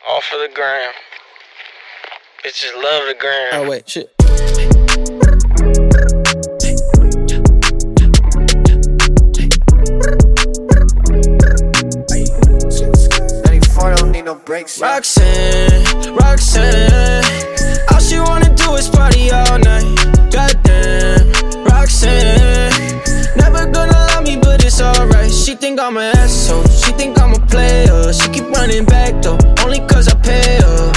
All for the gram. Bitches love the gram. Oh, wait, shit. 94 don't need no breaks. Roxanne, all she wanna do is party all night. Goddamn, Roxanne, never gonna love me, but it's alright. She think I'm an asshole, she think I'm a player. She keep running back though, only cause I pay her.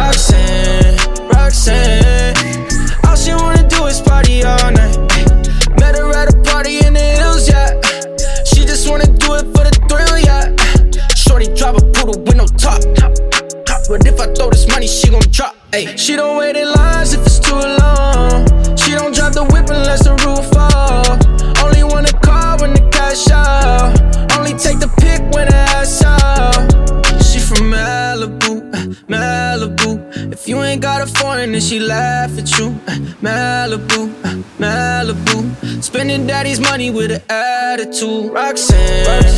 Roxanne, all she wanna do is party all night. Met her at a party in the hills, yeah. She just wanna do it for the thrill, yeah. Shorty drive a poodle with no top. But if I throw this money, she gon' drop. Ay. She don't wait in lines if it's too long. She don't drive the whip unless the roof fall. Only want a car when the cash out. Only take the pic when the ass out. She from Malibu. If you ain't got a foreign, then she laugh at you. Malibu. Spending daddy's money with an attitude. Roxanne,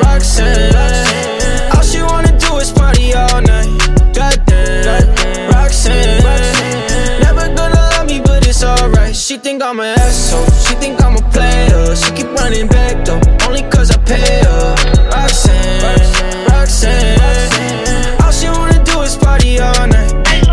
all she wanna do is party all night. Goddamn, Roxanne, never gonna love me, but it's alright. She think I'm an asshole, she think I'm a player. She keep running back though, only cause I pay her. Roxanne, all she wanna do is party all night.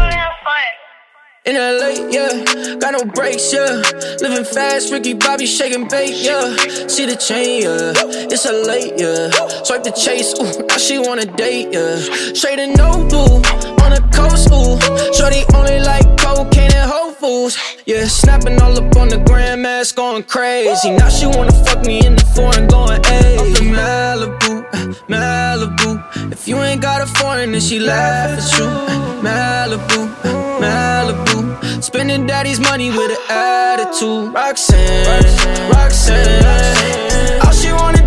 In LA, yeah, got no brakes, yeah. Living fast, Ricky Bobby shaking bait, yeah. See the chain, yeah, it's a late, yeah. Swipe the chase, ooh, now she wanna date, yeah. Straight and no blue, on the coast, ooh. Shorty only like cocaine and Whole Foods, yeah. Snapping all up on the grandmas, going crazy. Now she wanna fuck me in the foreign, going ayy. Up in Malibu. If you ain't got a foreign, then she laugh at you. Malibu. Spending daddy's money with an attitude. Roxanne, all she wanna